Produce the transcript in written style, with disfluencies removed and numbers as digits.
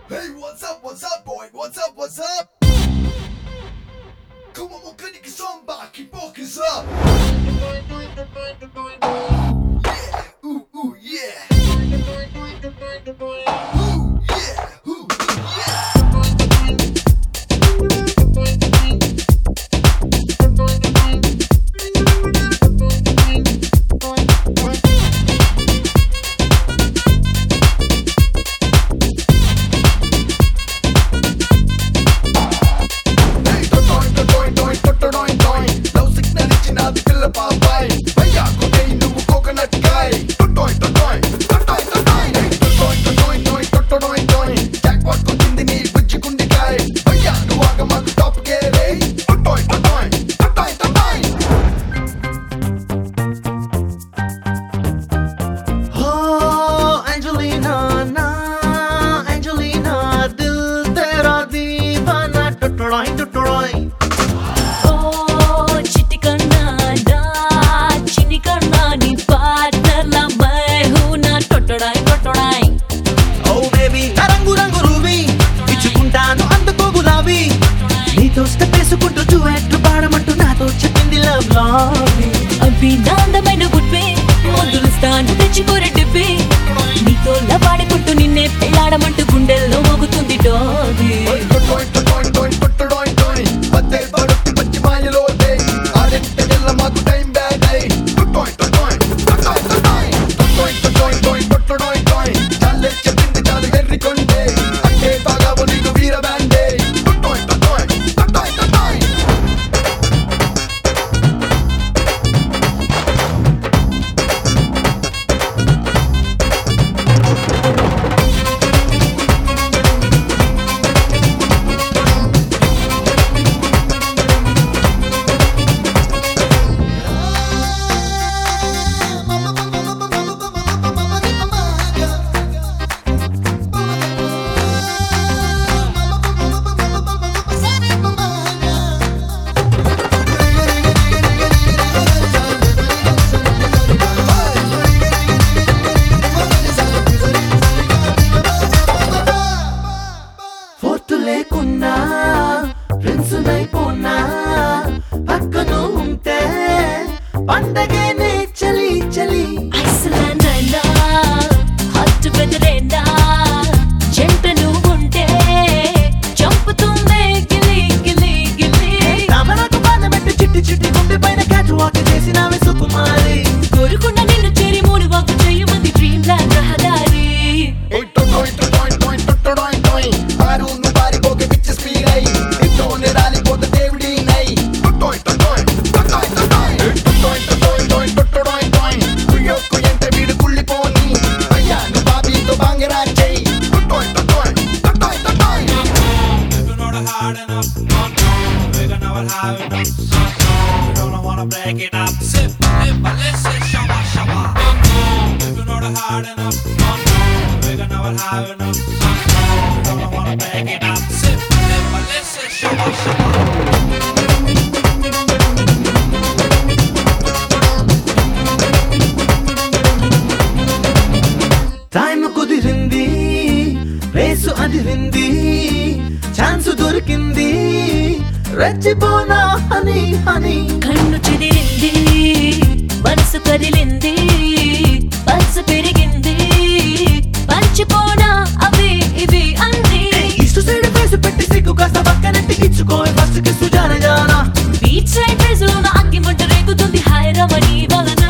Hey, what's up, boy? What's up? Come on, mon cani qui s'en bat, qui focus up. Yeah, ooh, yeah. Ooh, yeah, ooh, yeah. అవి నాందమైన గుడ్వే మందులు స్థాను తెచ్చిపోరే డిబ్బే నీతో లపాడుకుంటూ నిన్నే పెళ్ళాడమంటూ గుండెల్లో మోగుతుంది డోది లేకున్నా ఫ్రెండ్సునైపోనా పక్కను ఉంటే పండగనే చలి చలి ఐస్లాండ్ హాట్ వెదరేనా జంటను ఉంటే చంపుతుందే గిలి గిలి గిలి తమరకు బాధపెట్టి చిట్టి చిట్టి గుండె పైన క్యాట్ వాక్ చేసినావే సుకుమారి కోరుకున్న నిన్ను చేరి మూడు వాకు చేయమంది డ్రీమ్ ల్యాండ్ రహదారి Break it up, sip, lip, listen, shawa, shawa. If you know the hard enough, we're gonna have enough. You don't wanna break it up, sip, lip, listen, shawa, shawa. Time కుదిరింది race అదిరింది chance దొరికింది రెచ్చిపోనా honey honey కన్ను చెదిరింది మనసు కదిలింది pulse పెరిగింది పంచిపోనా అవి ఇవి అన్ని ఇష్ట సైడ్ ఫేస్ పెట్టి సిగ్గు కాస్త పక్కనెట్టి ఇచ్చుకోయి ఫస్ట్ కి సుజాన జానా బీచ్ సైడ్ ఫేస్ లో అగ్గి మంట రేగుతుంది హాయ్ రమణి వలన